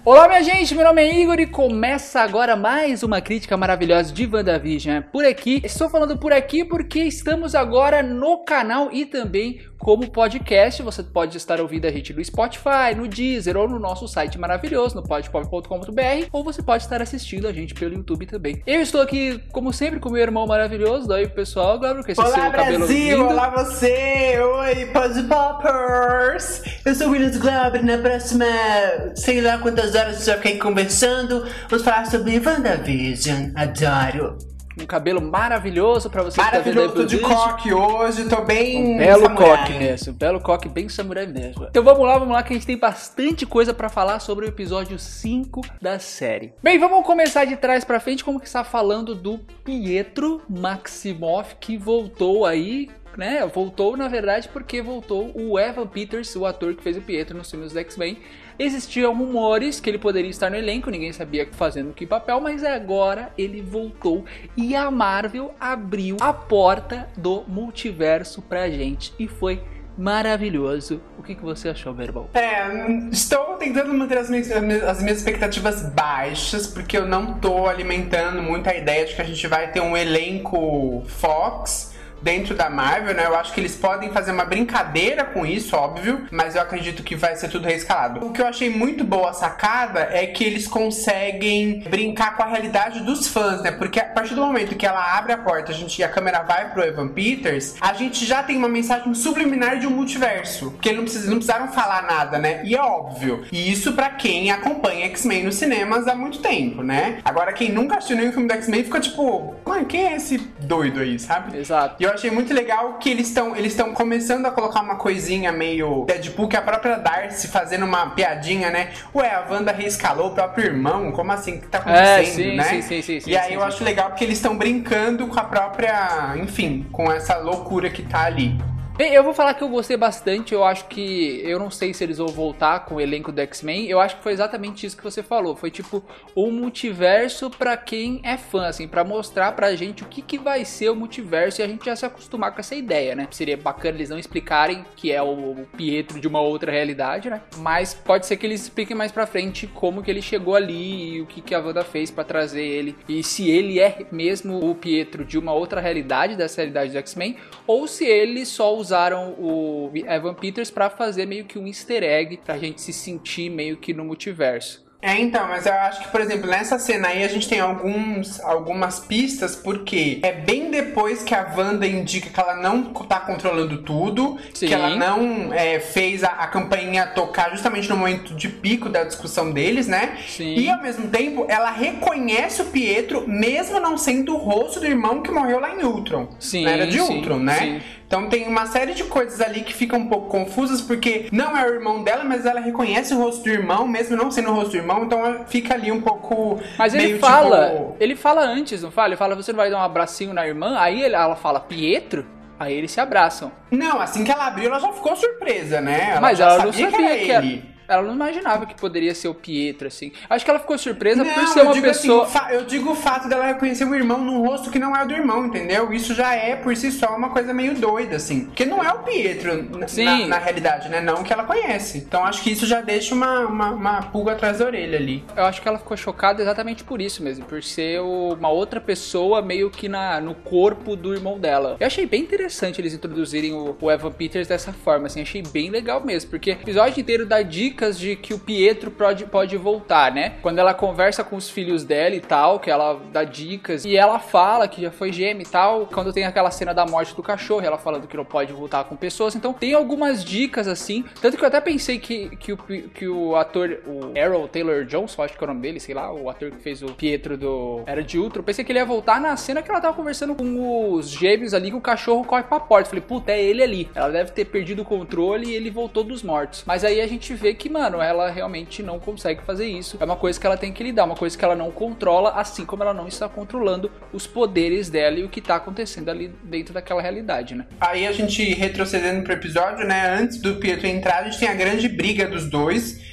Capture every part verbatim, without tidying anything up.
Olá minha gente, meu nome é Igor e começa agora mais uma crítica maravilhosa de WandaVision por aqui. Estou falando por aqui porque estamos agora no canal e também como podcast. Você pode estar ouvindo a gente no Spotify, no Deezer ou no nosso site maravilhoso, no podpop ponto com ponto br, ou você pode estar assistindo a gente pelo YouTube também. Eu estou aqui, como sempre, com meu irmão maravilhoso. Daí pessoal, Gabriel, com esse olá, seu cabelo Brasil, lindo. Olá você, oi Podpoppers. Eu sou o Williams Glauber. Na próxima, sei lá quantas horas você vai ficar aí conversando, vamos falar sobre WandaVision. Adoro. Um cabelo maravilhoso pra você. Maravilhoso, tô de coque hoje, tô bem um belo samurai. coque mesmo, belo coque, bem samurai mesmo. Então vamos lá, vamos lá que a gente tem bastante coisa pra falar sobre o episódio cinco da série. Bem, vamos começar de trás pra frente, como que está falando do Pietro Maximoff, que voltou aí, né? Voltou na verdade porque voltou o Evan Peters, o ator que fez o Pietro nos filmes do X-Men. Existiam rumores que ele poderia estar no elenco, ninguém sabia fazendo que papel, mas agora ele voltou e a Marvel abriu a porta do multiverso pra gente e foi maravilhoso. O que, que você achou, meu irmão? É, estou tentando manter as minhas, as minhas expectativas baixas, porque eu não tô alimentando muito a ideia de que a gente vai ter um elenco Fox dentro da Marvel, né? Eu acho que eles podem fazer uma brincadeira com isso, óbvio, mas eu acredito que vai ser tudo reescalado. O que eu achei muito boa a sacada é que eles conseguem brincar com a realidade dos fãs, né? Porque a partir do momento que ela abre a porta, a gente, e a câmera vai pro Evan Peters, a gente já tem uma mensagem subliminar de um multiverso, porque eles não, precis, não precisaram falar nada, né? E é óbvio. E isso pra quem acompanha X-Men nos cinemas há muito tempo, né? Agora, quem nunca assistiu nenhum filme do X-Men fica tipo, mano, quem é esse doido aí, sabe? Exato. E eu achei muito legal que eles estão eles estão começando a colocar uma coisinha meio Deadpool, que a própria Darcy fazendo uma piadinha, né? Ué, a Wanda reescalou o próprio irmão, como assim? O que tá acontecendo, é, sim, né? Sim, sim, sim, sim, e aí sim, eu sim, acho sim. legal porque eles estão brincando com a própria, enfim, com essa loucura que tá ali. Bem, eu vou falar que eu gostei bastante, eu acho que, eu não sei se eles vão voltar com o elenco do X-Men, eu acho que foi exatamente isso que você falou, foi tipo o multiverso pra quem é fã, assim, pra mostrar pra gente o que, que vai ser o multiverso e a gente já se acostumar com essa ideia, né? Seria bacana eles não explicarem que é o Pietro de uma outra realidade, né? Mas pode ser que eles expliquem mais pra frente como que ele chegou ali e o que, que a Wanda fez pra trazer ele, e se ele é mesmo o Pietro de uma outra realidade, dessa realidade do X-Men, ou se ele só usaram o Evan Peters pra fazer meio que um easter egg pra gente se sentir meio que no multiverso. É, então, mas eu acho que, por exemplo, nessa cena aí a gente tem alguns, algumas pistas, porque é bem depois que a Wanda indica que ela não tá controlando tudo, Sim. que ela não é, fez a, a campainha tocar justamente no momento de pico da discussão deles, né? Sim. E, ao mesmo tempo, ela reconhece o Pietro, mesmo não sendo o rosto do irmão que morreu lá em Ultron. Sim, na era de sim, Ultron, né? Sim. Então tem uma série de coisas ali que ficam um pouco confusas, porque não é o irmão dela, mas ela reconhece o rosto do irmão, mesmo não sendo o rosto do irmão, então fica ali um pouco... Mas ele meio fala, tipo... ele fala antes, não fala? Ele fala, você não vai dar um abracinho na irmã? Aí ela fala, Pietro? Aí eles se abraçam. Não, assim que ela abriu, ela já ficou surpresa, né? Ela Mas já ela sabia não sabia que era que era... ele. Ela não imaginava que poderia ser o Pietro, assim. Acho que ela ficou surpresa Não, por ser eu uma digo pessoa... assim, fa- eu digo o fato dela reconhecer o irmão num rosto que não é o do irmão, entendeu? Isso já é, por si só, uma coisa meio doida, assim. Porque não é o Pietro, na, na, na realidade, né? Não que ela conhece. Então acho que isso já deixa uma, uma, uma pulga atrás da orelha ali. Eu acho que ela ficou chocada exatamente por isso mesmo. Por ser uma outra pessoa meio que na, no corpo do irmão dela. Eu achei bem interessante eles introduzirem o, o Evan Peters dessa forma, assim. Achei bem legal mesmo. Porque o episódio inteiro dá dicas de que o Pietro pode, pode voltar, né? Quando ela conversa com os filhos dela e tal, que ela dá dicas, e ela fala que já foi gêmea e tal, quando tem aquela cena da morte do cachorro, ela falando que não pode voltar com pessoas, então tem algumas dicas assim, tanto que eu até pensei que, que, o, que o ator, o Errol Taylor Johnson, acho que é o nome dele, sei lá, o ator que fez o Pietro do Era de Ultron, eu pensei que ele ia voltar na cena que ela tava conversando com os gêmeos ali, que o cachorro corre pra porta, falei, puta, é ele ali, ela deve ter perdido o controle e ele voltou dos mortos, mas aí a gente vê que, mano, ela realmente não consegue fazer isso. É uma coisa que ela tem que lidar, uma coisa que ela não controla, assim como ela não está controlando os poderes dela e o que está acontecendo ali dentro daquela realidade, né? Aí a gente retrocedendo pro episódio, né? Antes do Pietro entrar, a gente tem a grande briga dos dois.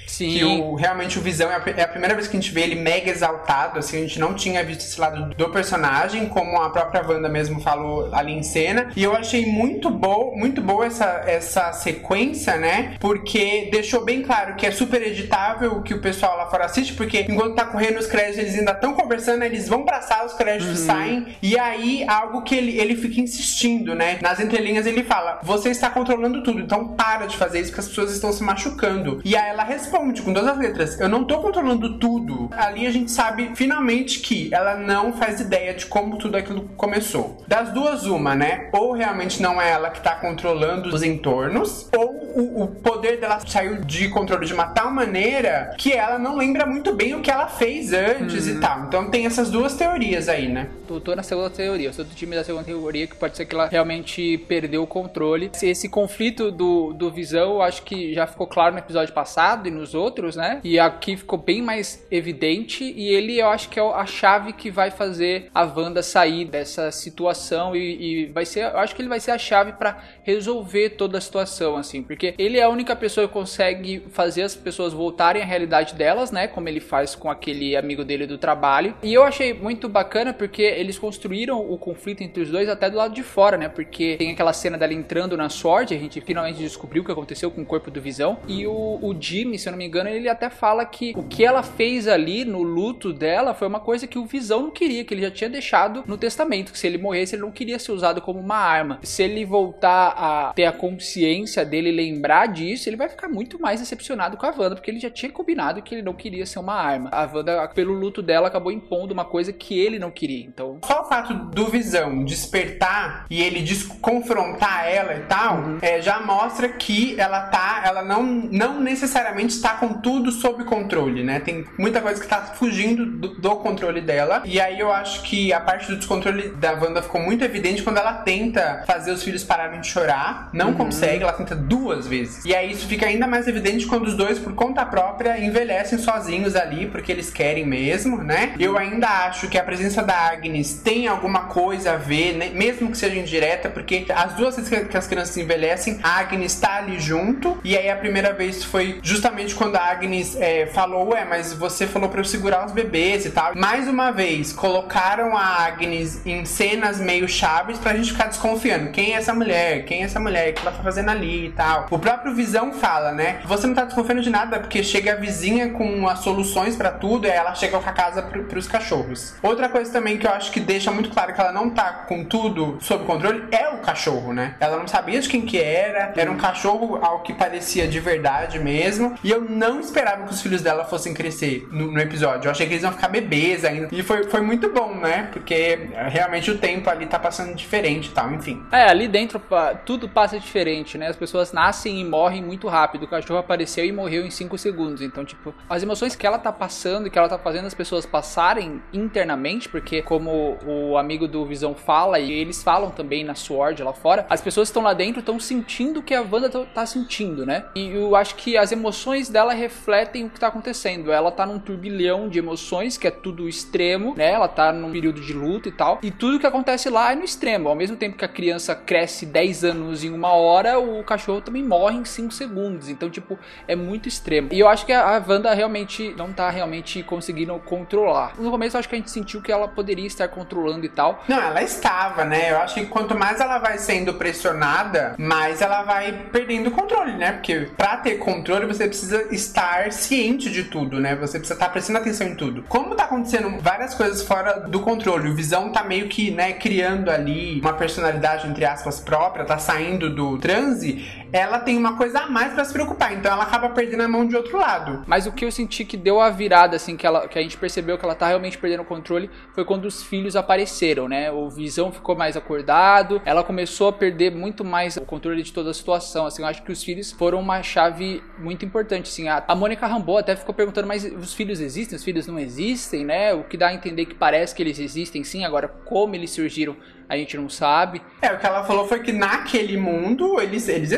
Sim. Que o, realmente o Visão é a, é a primeira vez que a gente vê ele mega exaltado, assim, a gente não tinha visto esse lado do personagem, como a própria Wanda mesmo falou ali em cena. E eu achei muito, bo muito boa essa, essa sequência, né? Porque deixou bem claro que é super editável o que o pessoal lá fora assiste, porque enquanto tá correndo os créditos, eles ainda estão conversando, eles vão pra sala, os créditos uhum. saem, e aí algo que ele, ele fica insistindo, né? Nas entrelinhas ele fala, você está controlando tudo, então para de fazer isso, porque as pessoas estão se machucando. E aí ela responde com todas as letras, eu não tô controlando tudo. Ali a gente sabe finalmente que ela não faz ideia de como tudo aquilo começou. Das duas, uma, né? Ou realmente não é ela que tá controlando os entornos, ou o, o poder dela saiu de controle de uma tal maneira que ela não lembra muito bem o que ela fez antes hum. e tal. Então tem essas duas teorias aí, né? Eu tô na segunda teoria, eu sou do time da segunda teoria, que pode ser que ela realmente perdeu o controle. Esse conflito do, do Visão, eu acho que já ficou claro no episódio passado e nos outros, né? E aqui ficou bem mais evidente, e ele eu acho que é a chave que vai fazer a Wanda sair dessa situação e, e vai ser, eu acho que ele vai ser a chave pra resolver toda a situação, assim, porque ele é a única pessoa que consegue fazer as pessoas voltarem à realidade delas, né? Como ele faz com aquele amigo dele do trabalho. E eu achei muito bacana porque eles construíram o conflito entre os dois até do lado de fora, né? Porque tem aquela cena dela entrando na Sword, a gente finalmente descobriu o que aconteceu com o corpo do Visão. E o, o Jimmy, se eu não me engano, ele até fala que o que ela fez ali no luto dela foi uma coisa que o Visão não queria, que ele já tinha deixado no testamento, que se ele morresse, ele não queria ser usado como uma arma. Se ele voltar a ter a consciência dele, lembrar disso, ele vai ficar muito mais decepcionado com a Wanda, porque ele já tinha combinado que ele não queria ser uma arma. A Wanda, pelo luto dela, acabou impondo uma coisa que ele não queria. Então, só o fato do Visão despertar e ele confrontar ela e tal, uhum. é, já mostra que ela tá, ela não, não necessariamente está com tudo sob controle, né? Tem muita coisa que tá fugindo do, do controle dela. E aí eu acho que a parte do descontrole da Wanda ficou muito evidente quando ela tenta fazer os filhos pararem de chorar. Não uhum. consegue, ela tenta duas vezes. E aí isso fica ainda mais evidente quando os dois, por conta própria, envelhecem sozinhos ali, porque eles querem mesmo, né? Eu ainda acho que a presença da Agnes tem alguma coisa a ver, né? Mesmo que seja indireta, porque as duas vezes que as crianças envelhecem, a Agnes tá ali junto. E aí a primeira vez foi justamente quando a Agnes é, falou, ué, mas você falou pra eu segurar os bebês e tal. Mais uma vez, colocaram a Agnes em cenas meio chaves pra gente ficar desconfiando. Quem é essa mulher? Quem é essa mulher? O que ela tá fazendo ali e tal? O próprio Visão fala, né? Você não tá desconfiando de nada, porque chega a vizinha com as soluções pra tudo e aí ela chega com a casa pro, pros cachorros. Outra coisa também que eu acho que deixa muito claro que ela não tá com tudo sob controle é o cachorro, né? Ela não sabia de quem que era, era um cachorro ao que parecia de verdade mesmo, e eu não esperava que os filhos dela fossem crescer no, no episódio. Eu achei que eles iam ficar bebês ainda, e foi, foi muito bom, né? Porque realmente o tempo ali tá passando diferente e tal, enfim. É, ali dentro tudo passa diferente, né? As pessoas nascem e morrem muito rápido. O cachorro apareceu e morreu em cinco segundos. Então, tipo, as emoções que ela tá passando e que ela tá fazendo as pessoas passarem internamente, porque como o amigo do Visão fala, e eles falam também na Sword lá fora, as pessoas que estão lá dentro estão sentindo o que a Wanda tá sentindo, né? E eu acho que as emoções dela refletem o que tá acontecendo. Ela tá num turbilhão de emoções, que é tudo extremo, né? Ela tá num período de luta e tal. E tudo que acontece lá é no extremo. Ao mesmo tempo que a criança cresce dez anos em uma hora, o cachorro também morre em cinco segundos. Então, tipo, é muito extremo. E eu acho que a Wanda realmente não tá realmente conseguindo controlar. No começo, eu acho que a gente sentiu que ela poderia estar controlando e tal. Não, ela estava, né? Eu acho que quanto mais ela vai sendo pressionada, mais ela vai perdendo o controle, né? Porque pra ter controle, você precisa estar ciente de tudo, né? Você precisa estar prestando atenção em tudo. Como tá acontecendo várias coisas fora do controle, o Visão tá meio que, né, criando ali uma personalidade, entre aspas, própria, tá saindo do transe, ela tem uma coisa a mais pra se preocupar, então ela acaba perdendo a mão de outro lado. Mas o que eu senti que deu a virada, assim, que, ela, que a gente percebeu que ela tá realmente perdendo o controle, foi quando os filhos apareceram, né? O Visão ficou mais acordado, ela começou a perder muito mais o controle de toda a situação, assim, eu acho que os filhos foram uma chave muito importante, assim, a, a Mônica Rambeau até ficou perguntando, mas os filhos existem? Os filhos não existem, né? O que dá a entender que parece que eles existem, sim, agora como eles surgiram, a gente não sabe. É, o que ela falou foi que naquele mundo eles, eles existem,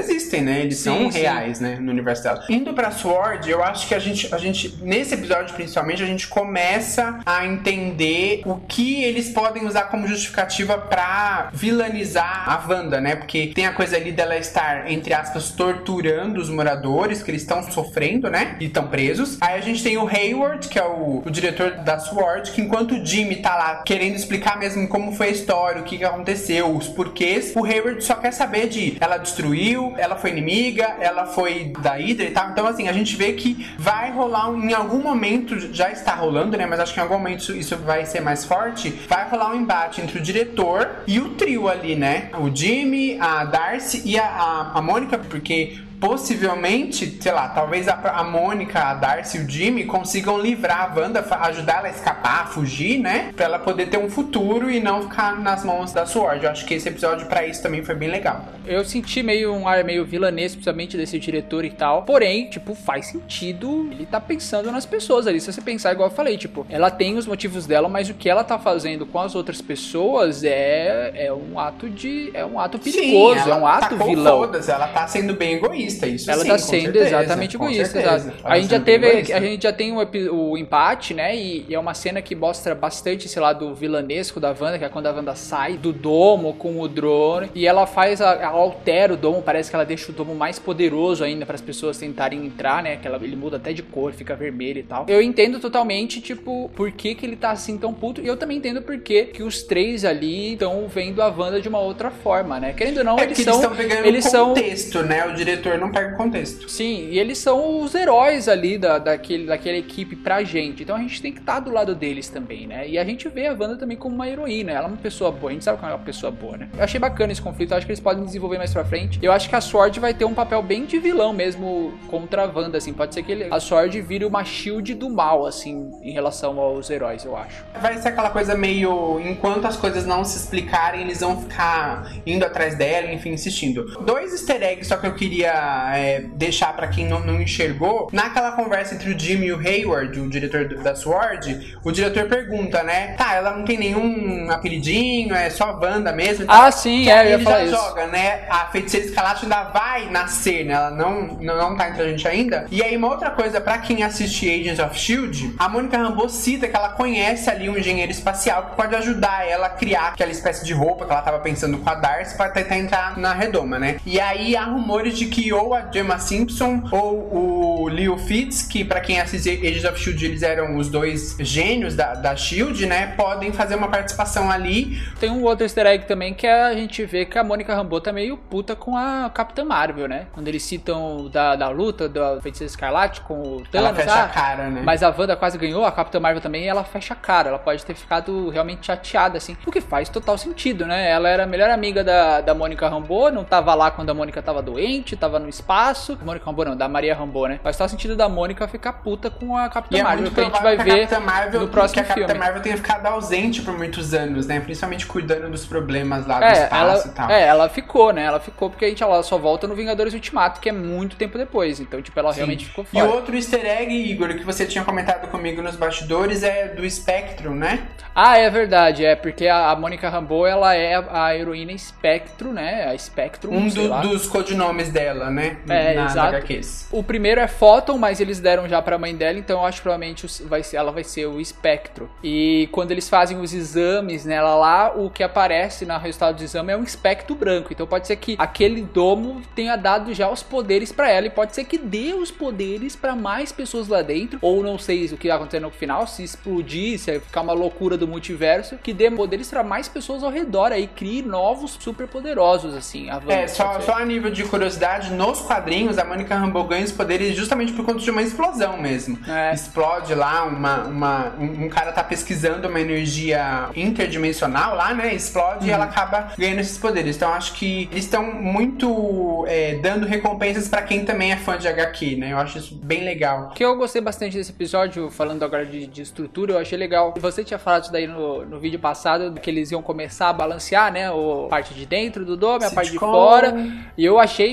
né? Eles Sim, são sim. reais, né? No universo dela. Indo pra Sword, eu acho que a gente, a gente, nesse episódio principalmente, a gente começa a entender o que eles podem usar como justificativa pra vilanizar a Wanda, né? Porque tem a coisa ali dela estar, entre aspas, torturando os moradores, que eles estão sofrendo, né? E estão presos. Aí a gente tem o Hayward, que é o, o diretor da Sword, que enquanto o Jimmy tá lá querendo explicar mesmo como foi a história, o que, que aconteceu, os porquês, o Hayward só quer saber de ela destruiu, ela foi inimiga, ela foi da Hydra e tal. Então, assim, a gente vê que vai rolar, em algum momento, já está rolando, né? Mas acho que em algum momento isso, isso vai ser mais forte. Vai rolar um embate entre o diretor e o trio ali, né? O Jimmy, a Darcy e a, a, a Mônica, porque possivelmente, sei lá, talvez a, a Mônica, a Darcy e o Jimmy consigam livrar a Wanda, ajudar ela a escapar, a fugir, né? Pra ela poder ter um futuro e não ficar nas mãos da Sword. Eu acho que esse episódio pra isso também foi bem legal. Eu senti meio um ar meio vilanesco, principalmente desse diretor e tal. Porém, tipo, faz sentido. Ele tá pensando nas pessoas ali. Se você pensar, igual eu falei, tipo, ela tem os motivos dela, mas o que ela tá fazendo com as outras pessoas é, é um ato de. É um ato perigoso, Sim, é um ato vilão. Foda-se, ela tá sendo bem egoísta. Isso ela sim, tá com sendo certeza, exatamente com egoísta, certeza. exato. Ela A gente já sendo teve, egoísta. a gente já tem o, epi- o empate, né? E, e é uma cena que mostra bastante, sei lá, do vilanesco da Wanda, que é quando a Wanda sai do domo com o drone e ela faz, a, ela altera o domo, parece que ela deixa o domo mais poderoso ainda para as pessoas tentarem entrar, né? Que ela, ele muda até de cor, fica vermelho e tal. Eu entendo totalmente, tipo, por que que ele tá assim tão puto, e eu também entendo por que que os três ali estão vendo a Wanda de uma outra forma, né? Querendo ou não, É eles que são... eles estão pegando eles o são contexto, né? O diretor não pega o contexto. Sim, e eles são os heróis ali da, daquele, daquela equipe pra gente. Então a gente tem que estar do lado deles também, né? E a gente vê a Wanda também como uma heroína. Ela é uma pessoa boa. A gente sabe que ela é uma pessoa boa, né? Eu achei bacana esse conflito. Eu acho que eles podem desenvolver mais pra frente. Eu acho que a Sword vai ter um papel bem de vilão mesmo contra a Wanda, assim. Pode ser que ele, a Sword vire uma shield do mal, assim, em relação aos heróis, eu acho. Vai ser aquela coisa meio... Enquanto as coisas não se explicarem, eles vão ficar indo atrás dela, enfim, insistindo. Dois easter eggs só que eu queria é, deixar pra quem não, não enxergou. Naquela conversa entre o Jimmy e o Hayward, o diretor da Sword, o diretor pergunta, né? Tá, ela não tem nenhum apelidinho, é só Wanda mesmo. Ah, tá. Sim, que é, aí eu ia ele falar já isso. joga, né? A feiticeira Escarlate ainda vai nascer, né? Ela não, não, não tá entre a gente ainda. E aí, uma outra coisa, pra quem assiste Agents of Shield, a Mônica Rambeau cita que ela conhece ali um engenheiro espacial que pode ajudar ela a criar aquela espécie de roupa que ela tava pensando com a Darcy pra tentar entrar na redoma, né? E aí há rumores de que ou a Gemma Simpson ou o Leo Fitz, que pra quem assiste Agents of Shield eles eram os dois gênios da, da Shield, né? Podem fazer uma participação ali. Tem um outro easter egg também que é a gente vê que a Mônica Rambeau tá meio puta com a Capitã Marvel, né? Quando eles citam da, da luta da Feiticeira Escarlate com o Thanos, Ela fecha ah, a cara, né? Mas a Wanda quase ganhou, a Capitã Marvel também, e ela fecha a cara. Ela pode ter ficado realmente chateada, assim. O que faz total sentido, né? Ela era a melhor amiga da, da Mônica Rambeau, não tava lá quando a Mônica tava doente, tava no espaço. Mônica Rambeau não, da Maria Rambeau, né? Faz total sentido da Mônica ficar puta com a Capitã e Marvel, é que a gente vai ver Marvel, no próximo que a filme. Capitã Marvel tenha ficado ausente por muitos anos, né? Principalmente cuidando dos problemas lá do É, espaço ela, e tal. é, ela ficou, né? Ela ficou porque a gente ela só volta no Vingadores Ultimato, que é muito tempo depois. Então, tipo, ela Sim. realmente ficou E fora. outro easter egg, Igor, que você tinha comentado comigo nos bastidores é do Spectrum, né? Ah, é verdade, é porque a, a Mônica Rambeau, ela é a, a heroína Spectro, né? A Spectrum, Um sei do- lá. dos codinomes dela, né? É, Na, exato. na H Qs. O primeiro é Photon, mas eles deram já pra mãe dela, então eu acho que provavelmente os- vai ser, ela vai ser o Espectro. E quando eles fazem os exames nela lá, o que aparece no resultado do exame é um espectro branco. Então pode ser que aquele domo tenha dado já os poderes pra ela, e pode ser que dê os poderes pra mais pessoas lá dentro, ou não sei o que vai acontecer no final, se explodir, se ficar uma loucura do multiverso, que dê poderes pra mais pessoas ao redor, aí crie novos super poderosos, assim. A Wanda, É, só, pode ser. só a nível de curiosidade, nos quadrinhos a Mônica Rambeau ganha os poderes justamente por conta de uma explosão mesmo. É. Explode lá, uma, uma, um, um cara tá pesquisando uma energia interdimensional lá, né? Explode e ela acaba ganhando esses poderes. Então acho que eles estão muito é, dando recompensas pra quem também é fã de H Q, né? Eu acho isso bem legal. O que eu gostei bastante desse episódio, falando agora de, de estrutura, eu achei legal. Você tinha falado isso daí no, no vídeo passado, que eles iam começar a balancear, né? A parte de dentro do dome, a parte de Sitcom. fora. E eu achei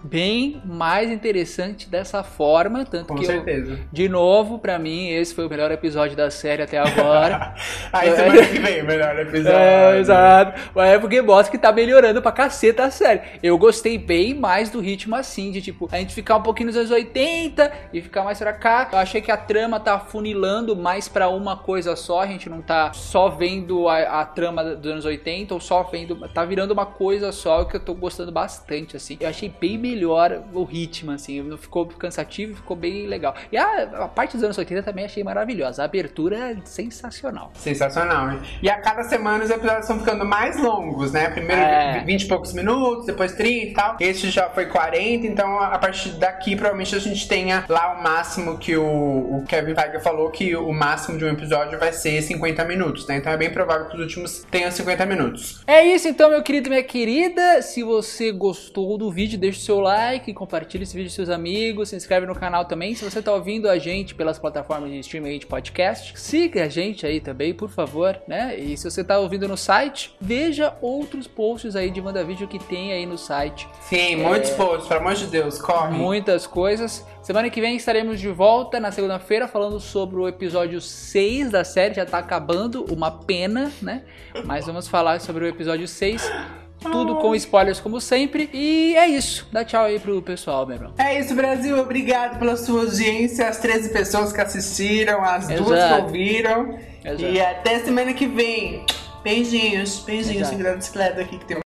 bem mais interessante dessa forma, tanto Com que certeza. eu, de novo, pra mim, esse foi o melhor episódio da série até agora. Aí semana que vem, o melhor episódio. É, exato. Mas é porque mostra que tá melhorando pra caceta a série. Eu gostei bem mais do ritmo assim, de tipo, a gente ficar um pouquinho nos anos oitenta e ficar mais pra cá. Eu achei que a trama tá funilando mais pra uma coisa só, a gente não tá só vendo a, a trama dos anos oitenta ou só vendo, tá virando uma coisa só, o que eu tô gostando bastante, assim. Eu achei bem melhor o ritmo, assim, não ficou cansativo, ficou bem legal. E a, a parte dos anos oitenta também achei maravilhosa, a abertura é sensacional. Sensacional, hein? E a cada semana os episódios estão ficando mais longos, né? Primeiro É. vinte e poucos minutos, depois trinta e tal. Esse já foi quarenta, então a partir daqui provavelmente a gente tenha lá o máximo que o, o Kevin Feige falou, que o máximo de um episódio vai ser cinquenta minutos, né? Então é bem provável que os últimos tenham cinquenta minutos. É isso então, meu querido e minha querida. Se você gostou do vídeo, deixa o seu like, compartilha esse vídeo com seus amigos, se inscreve no canal também. Se você tá ouvindo a gente pelas plataformas de streaming de podcast, siga a gente aí também, por favor, né? E se você tá ouvindo no site, veja outros posts aí de WandaVision que tem aí no site. Sim, muitos É... posts, pelo amor de Deus, corre. Muitas coisas. Semana que vem estaremos de volta na segunda-feira falando sobre o episódio seis da série. Já tá acabando, uma pena, né? Mas vamos falar sobre o episódio seis. Tudo com spoilers como sempre. E é isso. Dá tchau aí pro pessoal, meu irmão. É isso, Brasil. Obrigado pela sua audiência. As treze pessoas que assistiram, as Exato. duas que ouviram. Exato. E até semana que vem. Beijinhos. Beijinhos Exato. em grande bicicleta aqui que tem